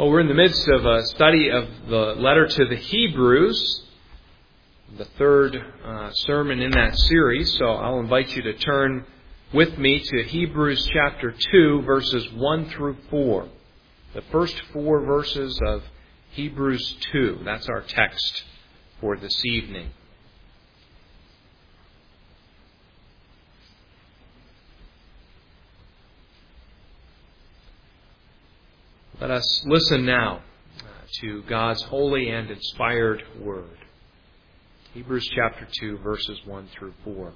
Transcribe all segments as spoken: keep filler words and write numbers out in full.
Well, we're in the midst of a study of the letter to the Hebrews, the third uh, sermon in that series. So I'll invite you to turn with me to Hebrews chapter two, verses one through four. The first four verses of Hebrews two. That's our text for this evening. Let us listen now to God's holy and inspired word. Hebrews chapter two, verses one through four.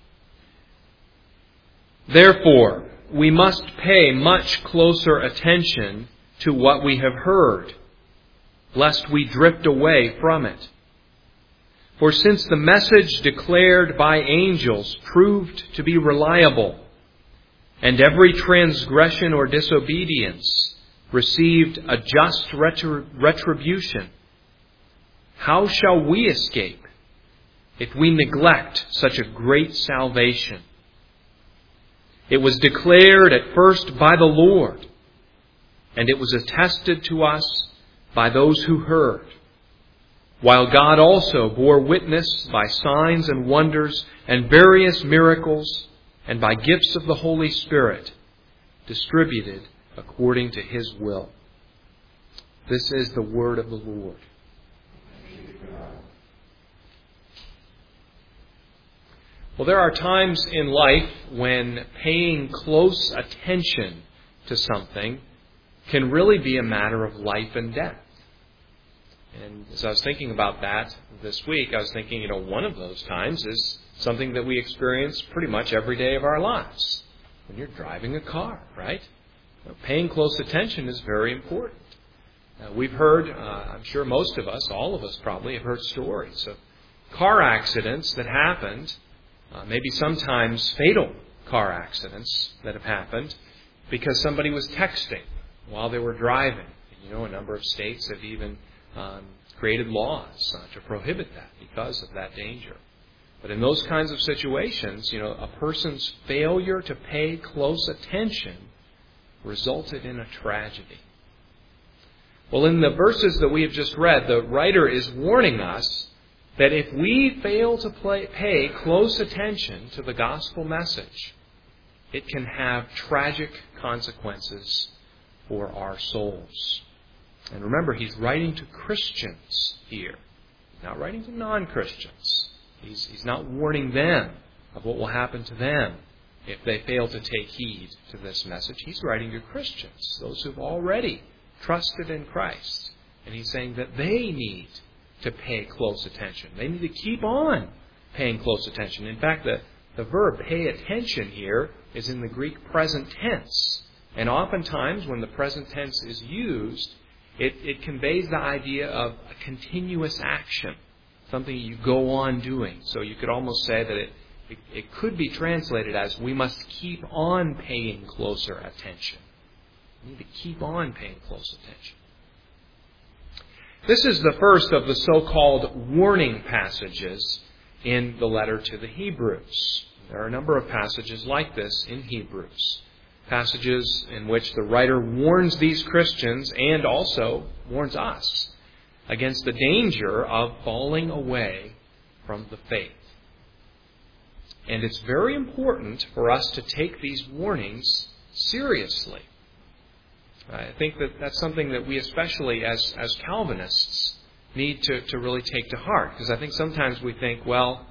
Therefore, we must pay much closer attention to what we have heard, lest we drift away from it. For since the message declared by angels proved to be reliable, and every transgression or disobedience received a just retribution, how shall we escape if we neglect such a great salvation? It was declared at first by the Lord, and it was attested to us by those who heard, while God also bore witness by signs and wonders and various miracles and by gifts of the Holy Spirit distributed according to His will. This is the word of the Lord. Well, there are times in life when paying close attention to something can really be a matter of life and death. And as I was thinking about that this week, I was thinking, you know, one of those times is something that we experience pretty much every day of our lives. When you're driving a car, right? Paying close attention is very important. Uh, we've heard, uh, I'm sure most of us, all of us probably, have heard stories of car accidents that happened, uh, maybe sometimes fatal car accidents that have happened because somebody was texting while they were driving. And, you know, a number of states have even um, created laws uh, to prohibit that because of that danger. But in those kinds of situations, you know, a person's failure to pay close attention resulted in a tragedy. Well, in the verses that we have just read, the writer is warning us that if we fail to play, pay close attention to the gospel message, it can have tragic consequences for our souls. And remember, he's writing to Christians here. He's not writing to non-Christians. He's, he's not warning them of what will happen to them if they fail to take heed to this message. He's writing to Christians, those who've already trusted in Christ. And he's saying that they need to pay close attention. They need to keep on paying close attention. In fact, the, the verb pay attention here is in the Greek present tense. And oftentimes when the present tense is used, it, it conveys the idea of a continuous action, something you go on doing. So you could almost say that it It, it could be translated as, we must keep on paying closer attention. We need to keep on paying close attention. This is the first of the so-called warning passages in the letter to the Hebrews. There are a number of passages like this in Hebrews. Passages in which the writer warns these Christians and also warns us against the danger of falling away from the faith. And it's very important for us to take these warnings seriously. I think that that's something that we especially as, as Calvinists need to, to really take to heart. Because I think sometimes we think, well,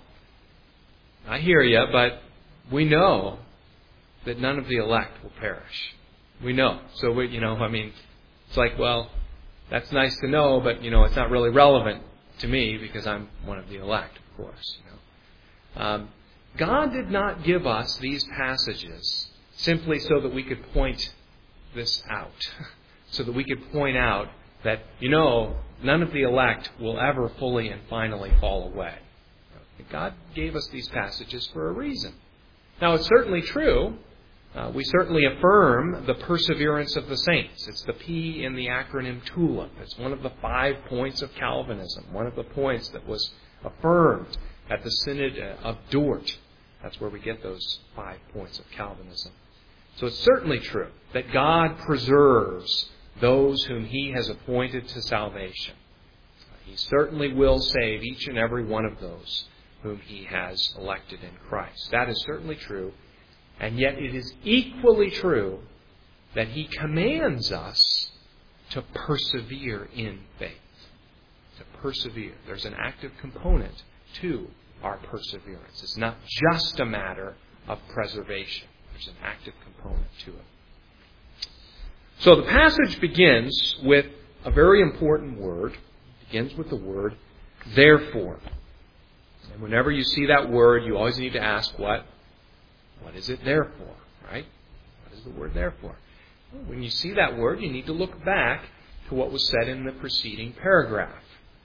I hear you, but we know that none of the elect will perish. We know. So, we, you know, I mean, it's like, well, that's nice to know, but, you know, it's not really relevant to me because I'm one of the elect, of course. You know. Um, God did not give us these passages simply so that we could point this out, so that we could point out that, you know, none of the elect will ever fully and finally fall away. God gave us these passages for a reason. Now, it's certainly true. Uh, we certainly affirm the perseverance of the saints. It's the P in the acronym TULIP. It's one of the five points of Calvinism, one of the points that was affirmed at the Synod of Dort. That's where we get those five points of Calvinism. So it's certainly true that God preserves those whom He has appointed to salvation. He certainly will save each and every one of those whom He has elected in Christ. That is certainly true. And yet it is equally true that He commands us to persevere in faith. To persevere. There's an active component to our perseverance. It's not just a matter of preservation. There's an active component to it. So the passage begins with a very important word. It begins with the word, therefore. And whenever you see that word, you always need to ask, what? What is it there for? Right? What is the word there for? Well, when you see that word, you need to look back to what was said in the preceding paragraph.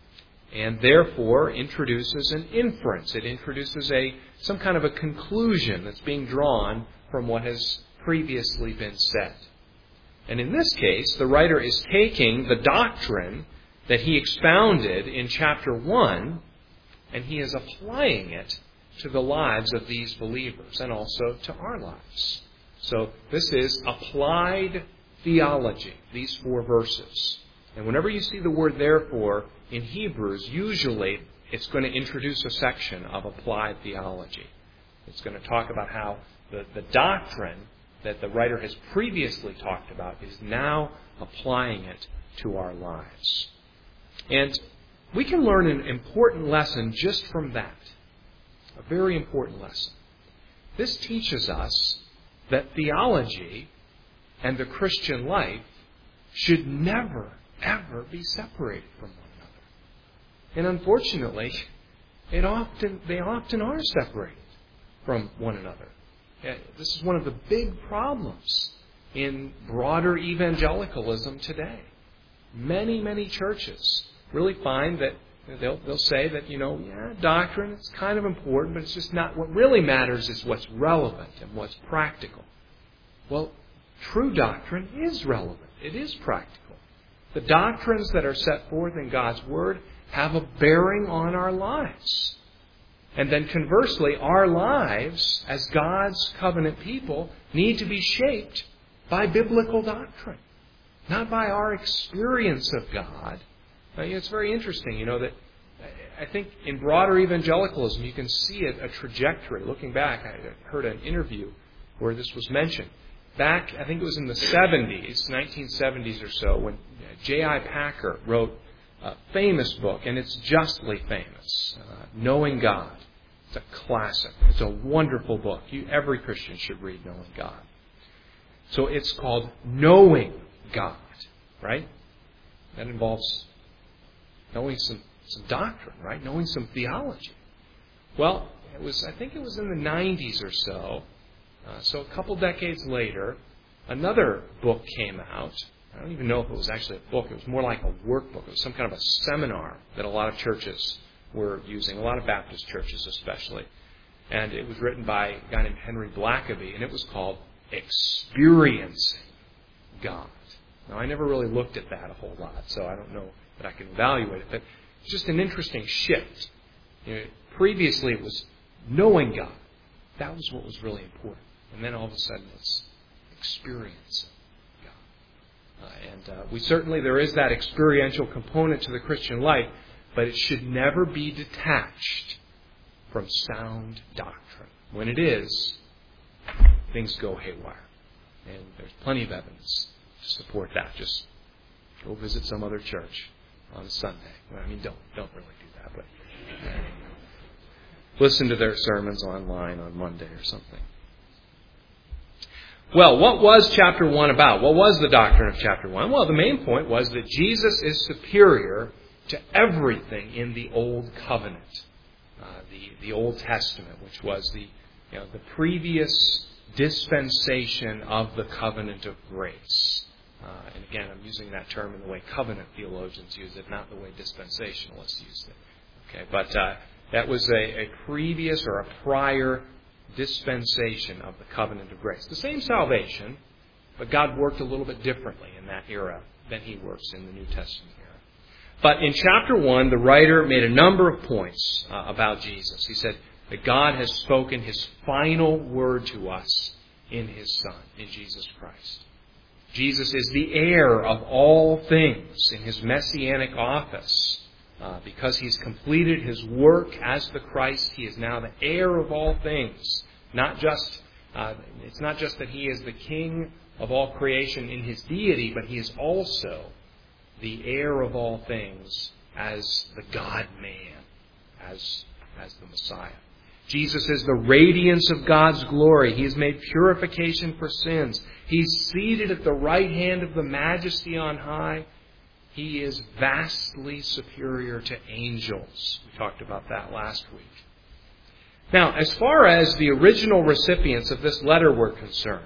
And therefore introduces an inference. It introduces a some kind of a conclusion that's being drawn from what has previously been said. And in this case, the writer is taking the doctrine that he expounded in chapter one, and he is applying it to the lives of these believers and also to our lives. So this is applied theology, these four verses. And whenever you see the word therefore in Hebrews, usually it's going to introduce a section of applied theology. It's going to talk about how the, the doctrine that the writer has previously talked about is now applying it to our lives. And we can learn an important lesson just from that. A very important lesson. This teaches us that theology and the Christian life should never, ever be separated from one another. And unfortunately, it often they often are separated from one another. This is one of the big problems in broader evangelicalism today. Many, many churches really find that they'll they'll say that, you know, yeah, doctrine is kind of important, but it's just not what really matters is what's relevant and what's practical. Well, true doctrine is relevant. It is practical. The doctrines that are set forth in God's Word have a bearing on our lives. And then conversely, our lives as God's covenant people need to be shaped by biblical doctrine, not by our experience of God. Now, it's very interesting, you know, that I think in broader evangelicalism you can see a, a trajectory. Looking back, I heard an interview where this was mentioned. Back, I think it was in the seventies, nineteen seventies or so, when J I Packer wrote a famous book, and it's justly famous, uh, Knowing God. It's a classic. It's a wonderful book. You, every Christian should read Knowing God. So it's called Knowing God, right? That involves knowing some, some doctrine, right? Knowing some theology. Well, it was I think it was in the nineties or so. Uh, so a couple decades later, another book came out. I don't even know if it was actually a book. It was more like a workbook. It was some kind of a seminar that a lot of churches were using, a lot of Baptist churches especially. And it was written by a guy named Henry Blackaby, and it was called Experiencing God. Now, I never really looked at that a whole lot, so I don't know that I can evaluate it. But it's just an interesting shift. You know, previously it was knowing God. That was what was really important. And then all of a sudden it's experiencing God. Uh, and uh, we certainly, there is that experiential component to the Christian life, but it should never be detached from sound doctrine. When it is, things go haywire. And there's plenty of evidence to support that. Just go visit some other church on a Sunday. Well, I mean, don't don't really do that, but uh, listen to their sermons online on Monday or something. Well, what was chapter one about? What was the doctrine of chapter one? Well, the main point was that Jesus is superior to everything in the Old Covenant, uh, the the Old Testament, which was the you know the previous dispensation of the covenant of grace. Uh, and again, I'm using that term in the way covenant theologians use it, not the way dispensationalists use it. Okay, but uh, that was a, a previous or a prior dispensation of the covenant of grace. The same salvation, but God worked a little bit differently in that era than He works in the New Testament era. But in chapter one, the writer made a number of points uh, about Jesus. He said that God has spoken His final word to us in His Son, in Jesus Christ. Jesus is the heir of all things in his messianic office. Uh, because he's completed his work as the Christ, he is now the heir of all things. Not just, uh, it's not just that he is the king of all creation in his deity, but he is also the heir of all things as the God-man, as, as the Messiah. Jesus is the radiance of God's glory. He has made purification for sins. He's seated at the right hand of the Majesty on high. He is vastly superior to angels. We talked about that last week. Now, as far as the original recipients of this letter were concerned,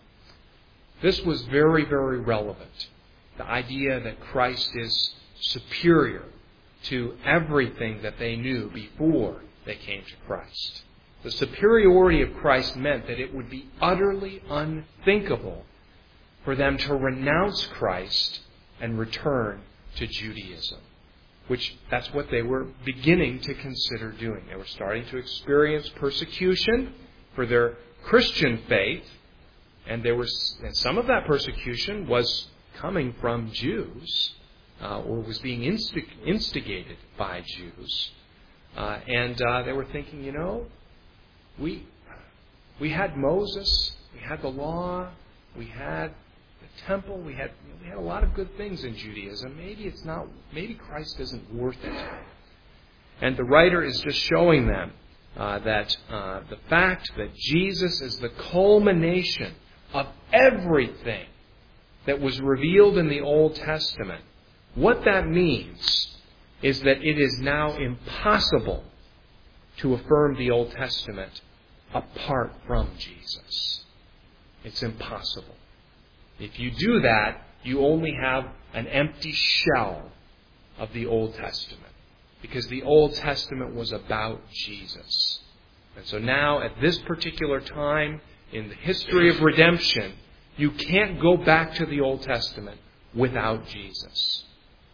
this was very, very relevant. The idea that Christ is superior to everything that they knew before they came to Christ. The superiority of Christ meant that it would be utterly unthinkable for them to renounce Christ and return to Judaism, which that's what they were beginning to consider doing. They were starting to experience persecution for their Christian faith, and there was and some of that persecution was coming from Jews, uh, or was being instig- instigated by Jews. Uh, and uh, they were thinking, you know, we we had Moses, we had the law, we had the temple, we had you know, we had a lot of good things in Judaism. Maybe it's not. Maybe Christ isn't worth it. And the writer is just showing them uh, that uh, the fact that Jesus is the culmination of everything that was revealed in the Old Testament, what that means is that it is now impossible to affirm the Old Testament apart from Jesus. It's impossible. If you do that, you only have an empty shell of the Old Testament, because the Old Testament was about Jesus. And so now, at this particular time in the history of redemption, you can't go back to the Old Testament without Jesus.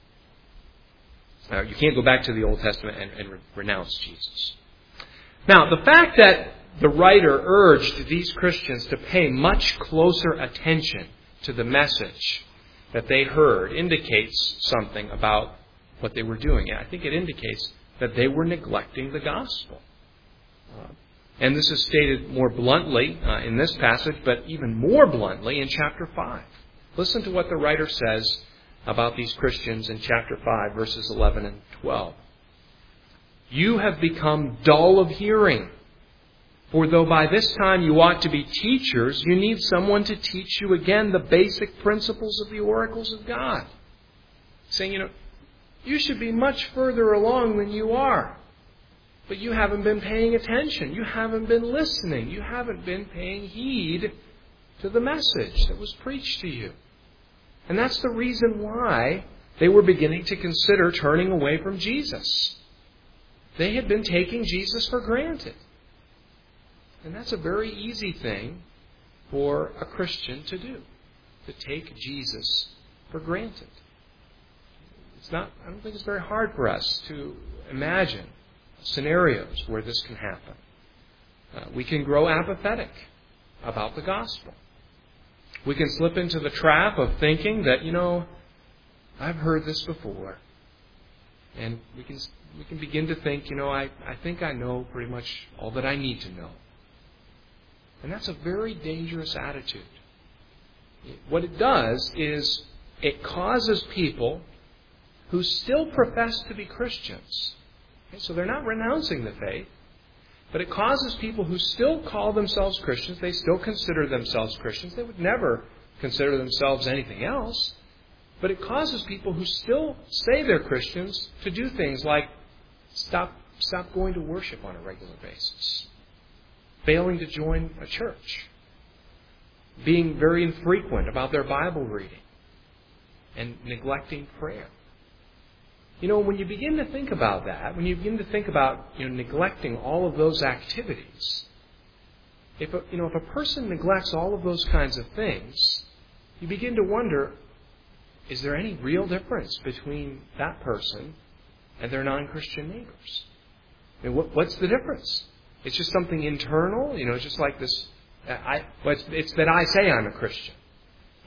Now, you can't go back to the Old Testament and, and re- renounce Jesus. Now, the fact that the writer urged these Christians to pay much closer attention to the message that they heard indicates something about what they were doing. I think it indicates that they were neglecting the gospel. Uh, and this is stated more bluntly uh, in this passage, but even more bluntly in chapter five. Listen to what the writer says about these Christians in chapter five, verses eleven and twelve. You have become dull of hearing. For though by this time you ought to be teachers, you need someone to teach you again the basic principles of the oracles of God. Saying, you know, you should be much further along than you are. But you haven't been paying attention. You haven't been listening. You haven't been paying heed to the message that was preached to you. And that's the reason why they were beginning to consider turning away from Jesus. They had been taking Jesus for granted. And that's a very easy thing for a Christian to do, to take Jesus for granted. It's not, I don't think it's very hard for us to imagine scenarios where this can happen. Uh, we can grow apathetic about the gospel. We can slip into the trap of thinking that, you know, I've heard this before. And we can we can begin to think, you know, I, I think I know pretty much all that I need to know. And that's a very dangerous attitude. What it does is it causes people who still profess to be Christians. Okay, so they're not renouncing the faith, but it causes people who still call themselves Christians, they still consider themselves Christians, they would never consider themselves anything else, but it causes people who still say they're Christians to do things like stop, stop going to worship on a regular basis, failing to join a church, being very infrequent about their Bible reading, and neglecting prayer. You know, when you begin to think about that, when you begin to think about, you know, neglecting all of those activities, if a, you know, if a person neglects all of those kinds of things, you begin to wonder, is there any real difference between that person and their non-Christian neighbors? I mean, what, what's the difference? It's just something internal, you know, it's just like this, I, well, it's, it's that I say I'm a Christian.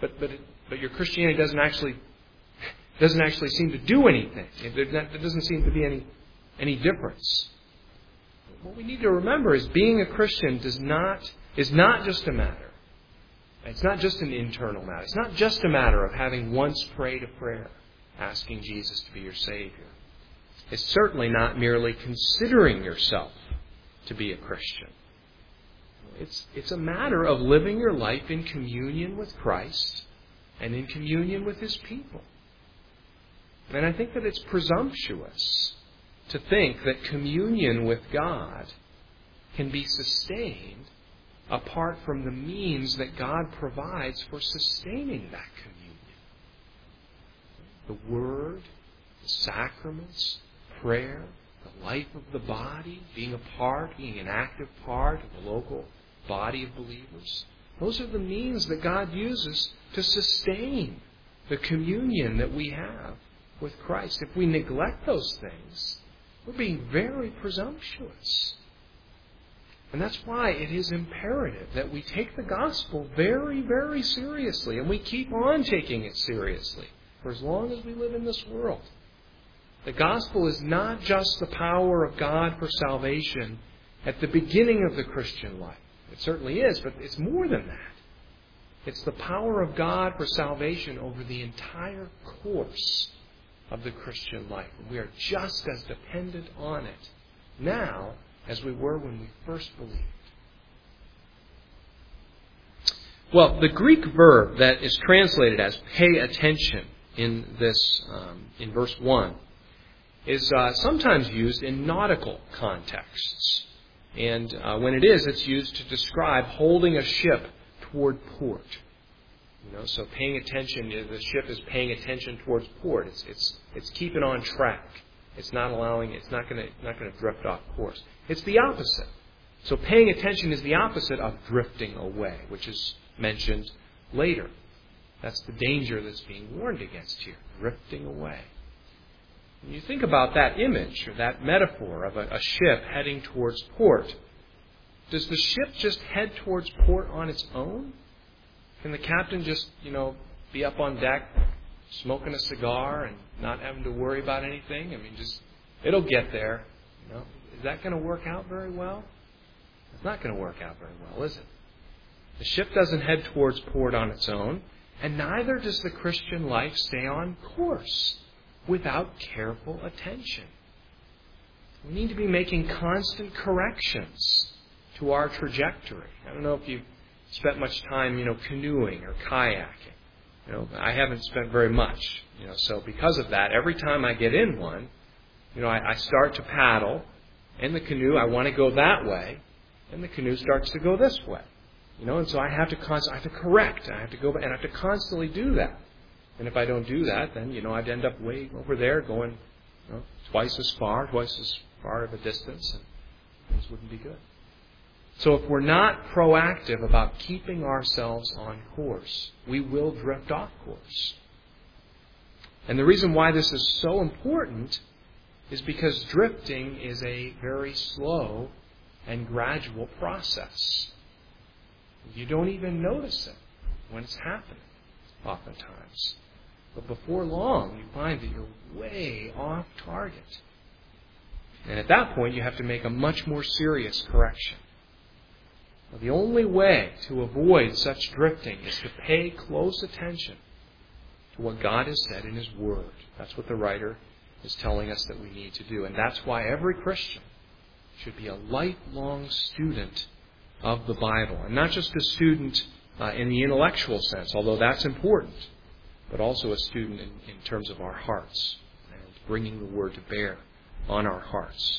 but but it, but your Christianity doesn't actually doesn't actually seem to do anything. There doesn't seem to be any any difference. What we need to remember is being a Christian does not is not just a matter. It's not just an internal matter. It's not just a matter of having once prayed a prayer, asking Jesus to be your Savior. It's certainly not merely considering yourself to be a Christian. It's, it's a matter of living your life in communion with Christ and in communion with His people. And I think that it's presumptuous to think that communion with God can be sustained apart from the means that God provides for sustaining that communion. The Word, the sacraments, prayer, the life of the body, being a part, being an active part of the local body of believers. Those are the means that God uses to sustain the communion that we have with Christ. If we neglect those things, we're being very presumptuous. And that's why it is imperative that we take the gospel very, very seriously, and we keep on taking it seriously for as long as we live in this world. The gospel is not just the power of God for salvation at the beginning of the Christian life. It certainly is, but it's more than that. It's the power of God for salvation over the entire course of the Christian life. And we are just as dependent on it now as we were when we first believed. Well, the Greek verb that is translated as pay attention in this um, in verse one is uh, sometimes used in nautical contexts. And uh, when it is, it's used to describe holding a ship toward port. You know, so paying attention, the ship is paying attention towards port. It's it's it's keeping on track. It's not allowing. It's not going to not going to drift off course. It's the opposite. So paying attention is the opposite of drifting away, which is mentioned later. That's the danger that's being warned against here, drifting away. When you think about that image or that metaphor of a, a ship heading towards port, does the ship just head towards port on its own? Can the captain just, you know, be up on deck smoking a cigar and not having to worry about anything? I mean, just, it'll get there. You know, is that going to work out very well? It's not going to work out very well, is it? The ship doesn't head towards port on its own, and neither does the Christian life stay on course without careful attention. We need to be making constant corrections to our trajectory. I don't know if you've spent much time, you know, canoeing or kayaking. You know, I haven't spent very much. You know, so because of that, every time I get in one, you know, I, I start to paddle. In the canoe, I want to go that way, and the canoe starts to go this way. You know, and so I have to const- I have to correct. I have to go back, and I have to constantly do that. And if I don't do that, then, you know, I'd end up way over there going, you know, twice as far, twice as far of a distance, and things wouldn't be good. So if we're not proactive about keeping ourselves on course, we will drift off course. And the reason why this is so important is because drifting is a very slow and gradual process. You don't even notice it when it's happening, oftentimes. But before long, you find that you're way off target. And at that point, you have to make a much more serious correction. Well, the only way to avoid such drifting is to pay close attention to what God has said in His Word. That's what the writer is telling us that we need to do. And that's why every Christian should be a lifelong student of the Bible. And not just a student uh, in the intellectual sense, although that's important, but also a student in, in terms of our hearts and bringing the Word to bear on our hearts.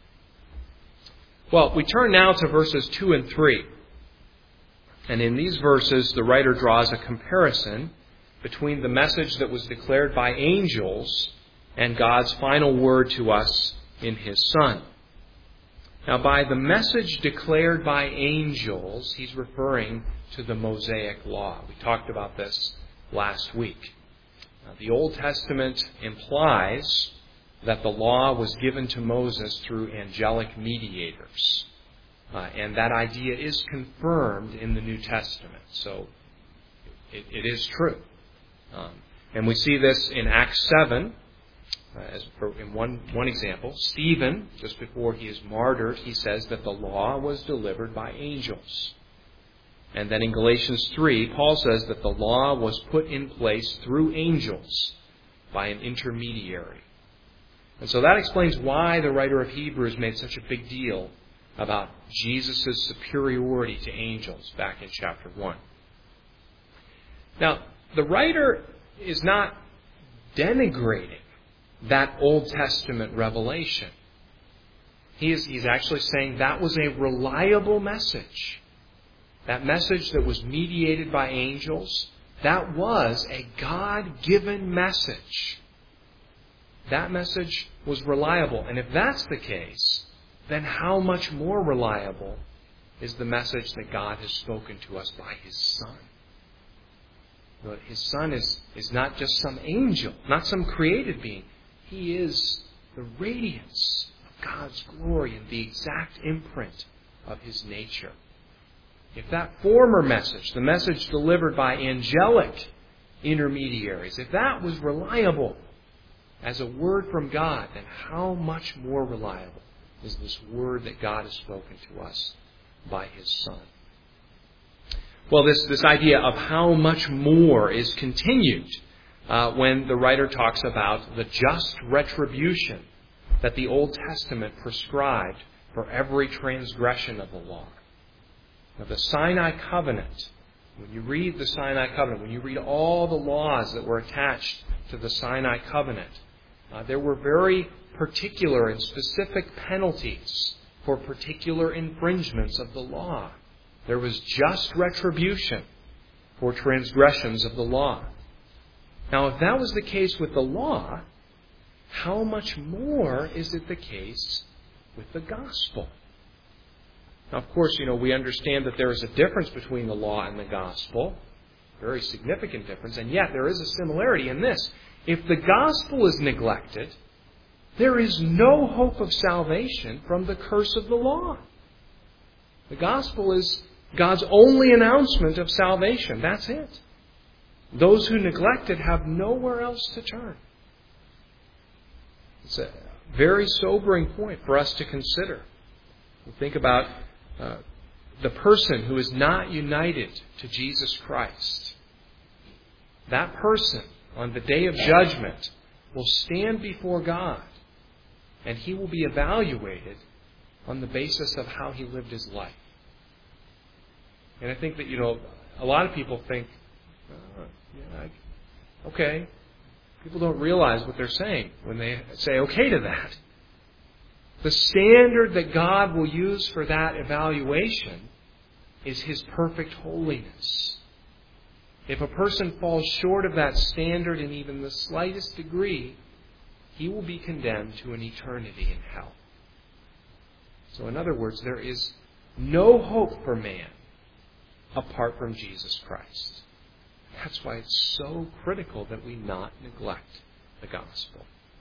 Well, we turn now to verses two and three. And in these verses, the writer draws a comparison between the message that was declared by angels and God's final word to us in His Son. Now, by the message declared by angels, he's referring to the Mosaic Law. We talked about this last week. Now, the Old Testament implies that the law was given to Moses through angelic mediators. Uh, and that idea is confirmed in the New Testament. So it, it is true. Um, and we see this in Acts seven, uh, as for, in one, one example. Stephen, just before he is martyred, he says that the law was delivered by angels. And then in Galatians three, Paul says that the law was put in place through angels by an intermediary. And so that explains why the writer of Hebrews made such a big deal about Jesus' superiority to angels back in chapter one. Now, the writer is not denigrating that Old Testament revelation. He is, he's actually saying that was a reliable message. That message that was mediated by angels, that was a God-given message. That message was reliable. And if that's the case, then how much more reliable is the message that God has spoken to us by His Son? His Son is, is not just some angel, not some created being. He is the radiance of God's glory and the exact imprint of His nature. If that former message, the message delivered by angelic intermediaries, if that was reliable as a word from God, then how much more reliable is this word that God has spoken to us by His Son? Well, this, this idea of how much more is continued uh, when the writer talks about the just retribution that the Old Testament prescribed for every transgression of the law. Now, the Sinai covenant, when you read the Sinai covenant, when you read all the laws that were attached to the Sinai covenant, uh, there were very particular and specific penalties for particular infringements of the law. There was just retribution for transgressions of the law. Now, if that was the case with the law, how much more is it the case with the gospel? Now, of course, you know, we understand that there is a difference between the law and the gospel, a very significant difference, and yet there is a similarity in this. If the gospel is neglected, there is no hope of salvation from the curse of the law. The gospel is God's only announcement of salvation. That's it. Those who neglect it have nowhere else to turn. It's a very sobering point for us to consider. We think about uh, the person who is not united to Jesus Christ. That person, on the day of judgment, will stand before God, and he will be evaluated on the basis of how he lived his life. And I think that, you know, a lot of people think, uh, yeah, I, okay, people don't realize what they're saying when they say okay to that. The standard that God will use for that evaluation is His perfect holiness. If a person falls short of that standard in even the slightest degree, he will be condemned to an eternity in hell. So in other words, there is no hope for man apart from Jesus Christ. That's why it's so critical that we not neglect the gospel.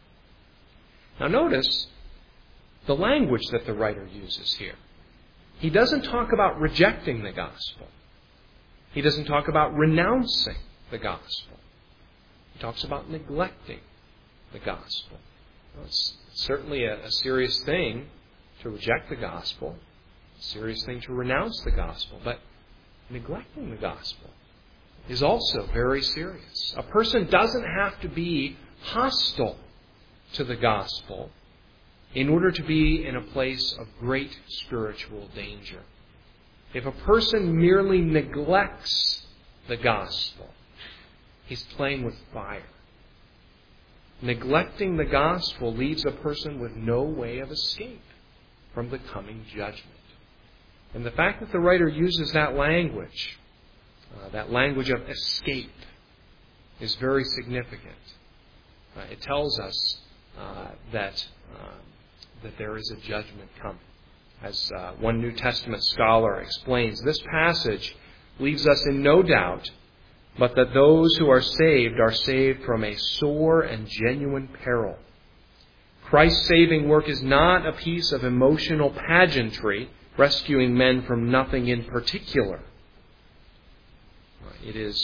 Now notice the language that the writer uses here. He doesn't talk about rejecting the gospel. He doesn't talk about renouncing the gospel. He talks about neglecting the gospel. Well, it's certainly a, a serious thing to reject the gospel, a serious thing to renounce the gospel, but neglecting the gospel is also very serious. A person doesn't have to be hostile to the gospel in order to be in a place of great spiritual danger. If a person merely neglects the gospel, he's playing with fire. Neglecting the gospel leaves a person with no way of escape from the coming judgment. And the fact that the writer uses that language, uh, that language of escape, is very significant. Uh, it tells us uh, that uh, that there is a judgment coming. As uh, one New Testament scholar explains, this passage leaves us in no doubt but that those who are saved are saved from a sore and genuine peril. Christ's saving work is not a piece of emotional pageantry rescuing men from nothing in particular. It is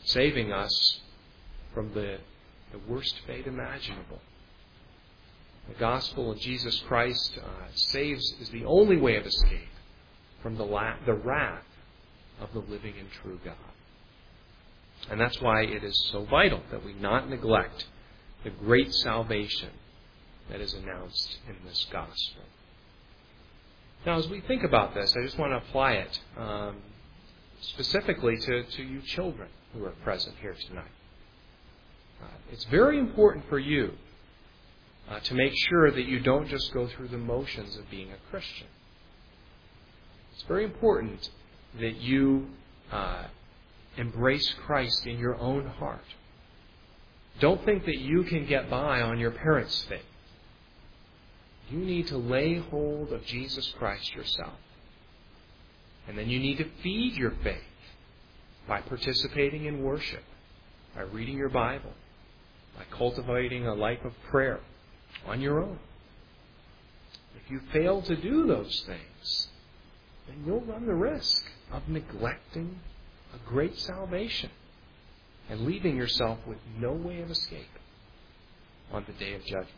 saving us from the, the worst fate imaginable. The gospel of Jesus Christ uh, saves, is the only way of escape from the, la- the wrath of the living and true God. And that's why it is so vital that we not neglect the great salvation that is announced in this gospel. Now, as we think about this, I just want to apply it um, specifically to, to you children who are present here tonight. Uh, it's very important for you uh, to make sure that you don't just go through the motions of being a Christian. It's very important that you uh, embrace Christ in your own heart. Don't think that you can get by on your parents' faith. You need to lay hold of Jesus Christ yourself. And then you need to feed your faith by participating in worship, by reading your Bible, by cultivating a life of prayer on your own. If you fail to do those things, then you'll run the risk of neglecting a great salvation and leaving yourself with no way of escape on the day of judgment.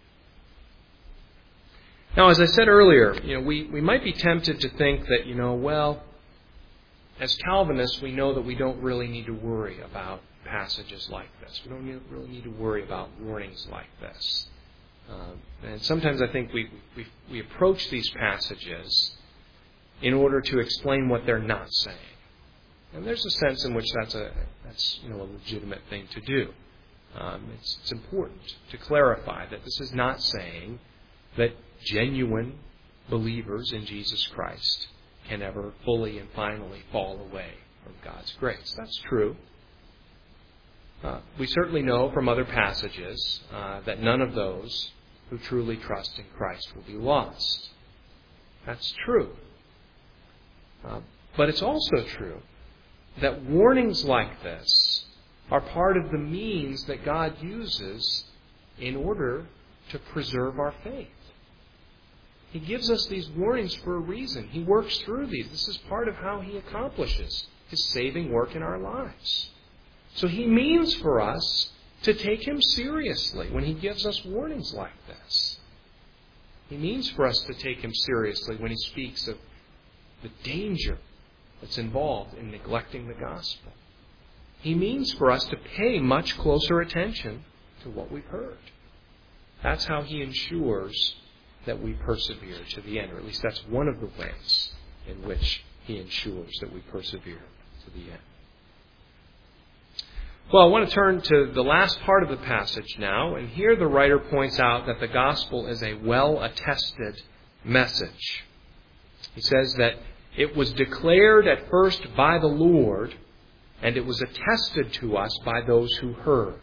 Now, as I said earlier, you know, we, we might be tempted to think that, you know, well, as Calvinists, we know that we don't really need to worry about passages like this. We don't need, really need to worry about warnings like this. Um, and sometimes I think we, we we approach these passages in order to explain what they're not saying. And there's a sense in which that's a that's you know a legitimate thing to do. Um, it's, it's important to clarify that this is not saying that genuine believers in Jesus Christ can ever fully and finally fall away from God's grace. That's true. Uh, we certainly know from other passages uh, that none of those who truly trust in Christ will be lost. That's true. Uh, but it's also true that warnings like this are part of the means that God uses in order to preserve our faith. He gives us these warnings for a reason. He works through these. This is part of how He accomplishes His saving work in our lives. So He means for us to take Him seriously when He gives us warnings like this. He means for us to take Him seriously when He speaks of the danger that's involved in neglecting the gospel. He means for us to pay much closer attention to what we've heard. That's how He ensures that we persevere to the end, or at least that's one of the ways in which He ensures that we persevere to the end. Well, I want to turn to the last part of the passage now, and here the writer points out that the gospel is a well-attested message. He says that it was declared at first by the Lord, and it was attested to us by those who heard.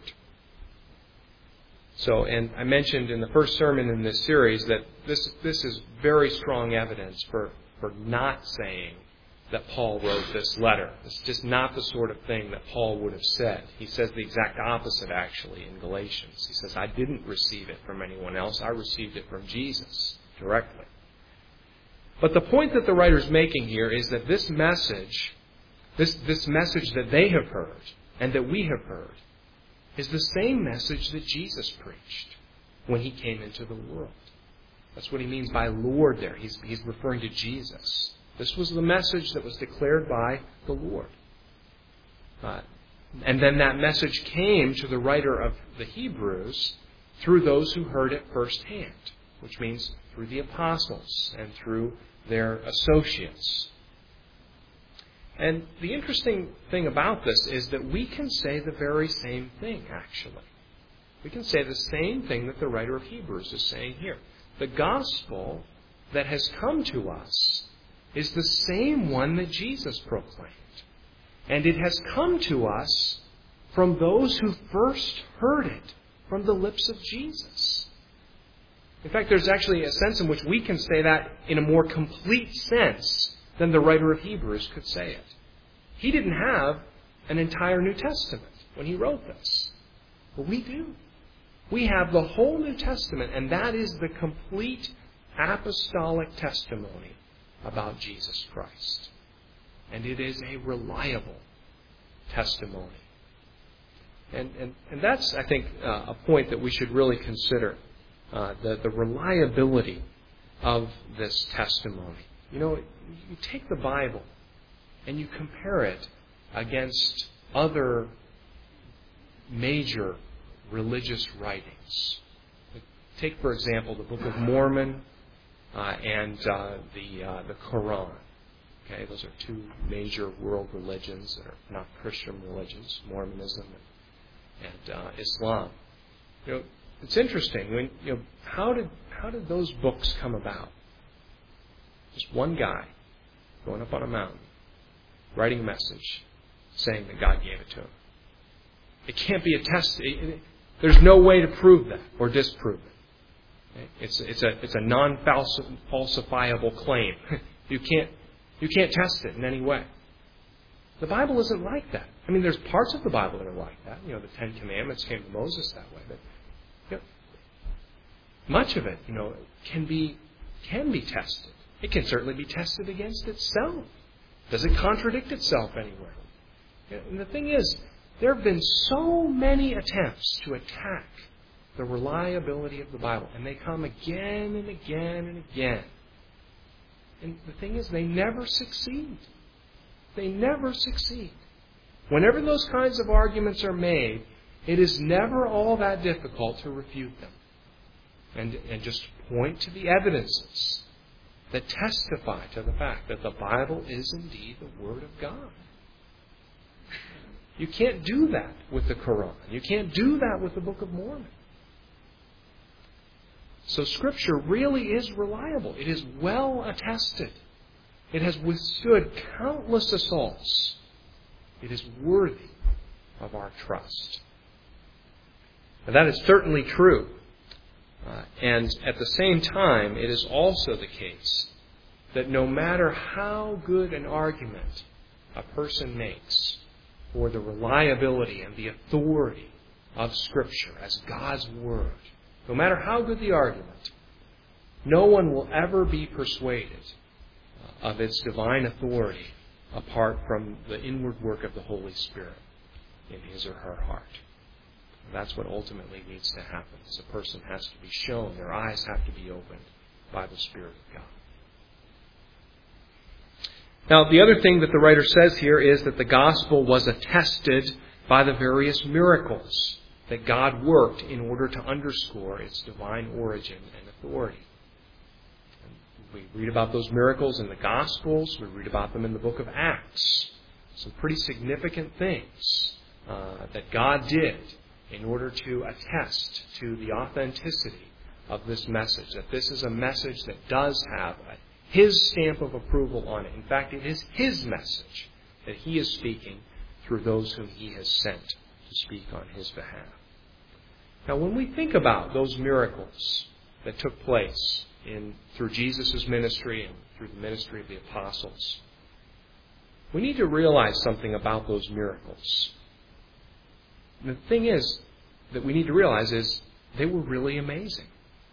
So, and I mentioned in the first sermon in this series that this this is very strong evidence for, for not saying that Paul wrote this letter. It's just not the sort of thing that Paul would have said. He says the exact opposite, actually, in Galatians. He says, I didn't receive it from anyone else. I received it from Jesus directly. But the point that the writer's making here is that this message, this, this message that they have heard and that we have heard, is the same message that Jesus preached when He came into the world. That's what he means by Lord there. He's, he's referring to Jesus. This was the message that was declared by the Lord. Uh, and then that message came to the writer of the Hebrews through those who heard it firsthand, which means through the apostles and through their associates. And the interesting thing about this is that we can say the very same thing, actually. We can say the same thing that the writer of Hebrews is saying here. The gospel that has come to us is the same one that Jesus proclaimed. And it has come to us from those who first heard it from the lips of Jesus. In fact, there's actually a sense in which we can say that in a more complete sense than the writer of Hebrews could say it. He didn't have an entire New Testament when he wrote this. But we do. We have the whole New Testament, and that is the complete apostolic testimony about Jesus Christ. And it is a reliable testimony And, and, and that's, I think, uh, a point that we should really consider, uh, the, the reliability of this testimony. You know, you take the Bible and you compare it against other major religious writings. Take, for example, the Book of Mormon uh, and uh, the uh, the Quran. Okay, those are two major world religions that are not Christian religions, Mormonism and, and uh, Islam. You know, it's interesting. When you know, how did how did those books come about? Just one guy going up on a mountain, writing a message, saying that God gave it to him. It can't be attested. There's no way to prove that or disprove it. It's it's a it's a non-falsifiable claim. You can't you can't test it in any way. The Bible isn't like that. I mean, there's parts of the Bible that are like that. You know, the Ten Commandments came to Moses that way, but you know, much of it, you know, can be can be tested. It can certainly be tested against itself. Does it contradict itself anywhere? And the thing is, there have been so many attempts to attack the reliability of the Bible, and they come again and again and again. And the thing is, they never succeed. They never succeed. Whenever those kinds of arguments are made, it is never all that difficult to refute them. And, and just point to the evidences that testify to the fact that the Bible is indeed the Word of God. You can't do that with the Quran. You can't do that with the Book of Mormon. So Scripture really is reliable. It is well attested. It has withstood countless assaults. It is worthy of our trust. And that is certainly true. Uh, and at the same time, it is also the case that no matter how good an argument a person makes for the reliability and the authority of Scripture as God's Word, no matter how good the argument, no one will ever be persuaded of its divine authority apart from the inward work of the Holy Spirit in his or her heart. That's what ultimately needs to happen. Is a person has to be shown, their eyes have to be opened by the Spirit of God. Now, the other thing that the writer says here is that the gospel was attested by the various miracles that God worked in order to underscore its divine origin and authority. We read about those miracles in the Gospels. We read about them in the book of Acts. Some pretty significant things uh, that God did in order to attest to the authenticity of this message, that this is a message that does have a, His stamp of approval on it. In fact, it is His message that He is speaking through those whom He has sent to speak on His behalf. Now, when we think about those miracles that took place in through Jesus' ministry and through the ministry of the apostles, we need to realize something about those miracles. The thing is that we need to realize is they were really amazing.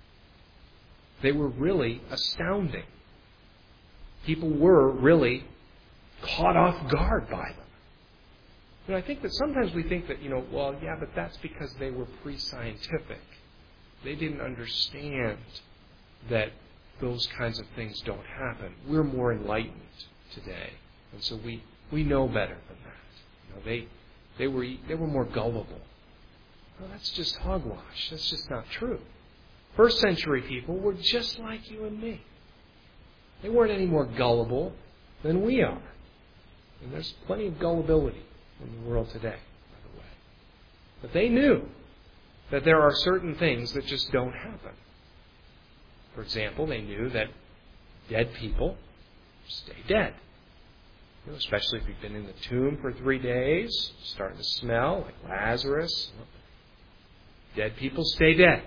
They were really astounding. People were really caught off guard by them. And I think that sometimes we think that, you know, well, yeah, but that's because they were pre-scientific. They didn't understand that those kinds of things don't happen. We're more enlightened today, and so we, we know better than that. You know, they they were they were more gullible. Well, that's just hogwash. That's just not true. First century people were just like you and me. They weren't any more gullible than we are. And there's plenty of gullibility in the world today, by the way. But they knew that there are certain things that just don't happen. For example, they knew that dead people stay dead. You know, especially if you've been in the tomb for three days, starting to smell like Lazarus. You know, dead people stay dead.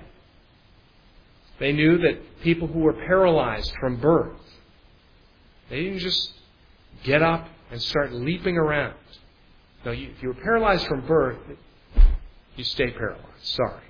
They knew that people who were paralyzed from birth, they didn't just get up and start leaping around. No, you, if you were paralyzed from birth, you stay paralyzed. Sorry.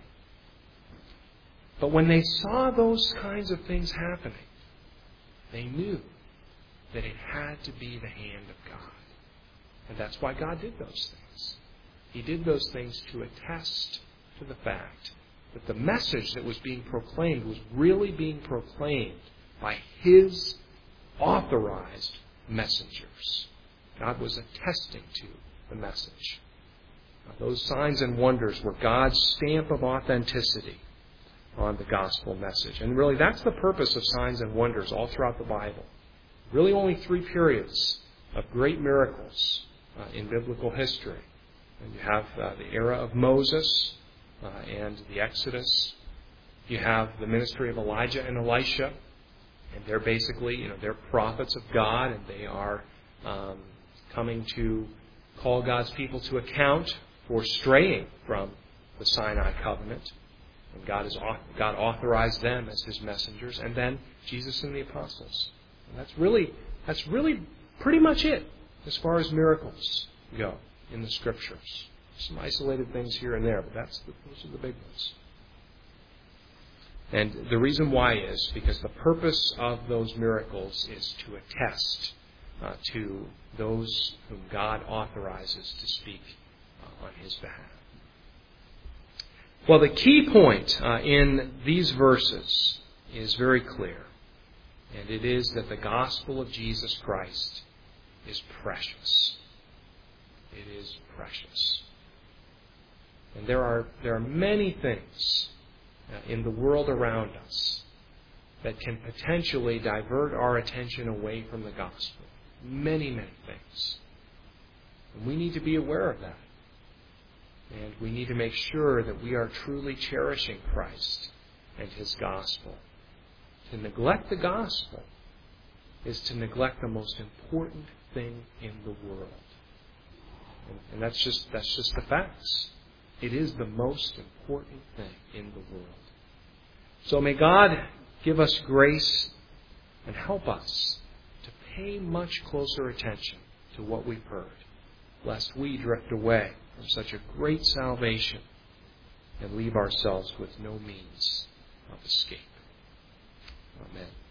But when they saw those kinds of things happening, they knew that it had to be the hand of God. And that's why God did those things. He did those things to attest to the fact that the message that was being proclaimed was really being proclaimed by His authorized messengers. God was attesting to the message. Now, those signs and wonders were God's stamp of authenticity on the gospel message. And really, that's the purpose of signs and wonders all throughout the Bible. Really only three periods of great miracles uh, in biblical history. And you have uh, the era of Moses uh, and the Exodus. You have the ministry of Elijah and Elisha. And they're basically, you know, they're prophets of God, and they are um, coming to call God's people to account for straying from the Sinai covenant. And God has God authorized them as His messengers, and then Jesus and the apostles. And that's really that's really pretty much it as far as miracles go in the Scriptures. Some isolated things here and there, but that's the, those are the big ones. And the reason why is because the purpose of those miracles is to attest uh, to those whom God authorizes to speak uh, on His behalf. Well, the key point uh, in these verses is very clear, and it is that the gospel of Jesus Christ is precious. It is precious. And there are there are many things uh, in the world around us that can potentially divert our attention away from the gospel. Many, many things. And we need to be aware of that. And we need to make sure that we are truly cherishing Christ and His gospel. To neglect the gospel is to neglect the most important thing in the world. And, and that's just that's just the facts. It is the most important thing in the world. So may God give us grace and help us to pay much closer attention to what we've heard, lest we drift away from such a great salvation and leave ourselves with no means of escape. Amen.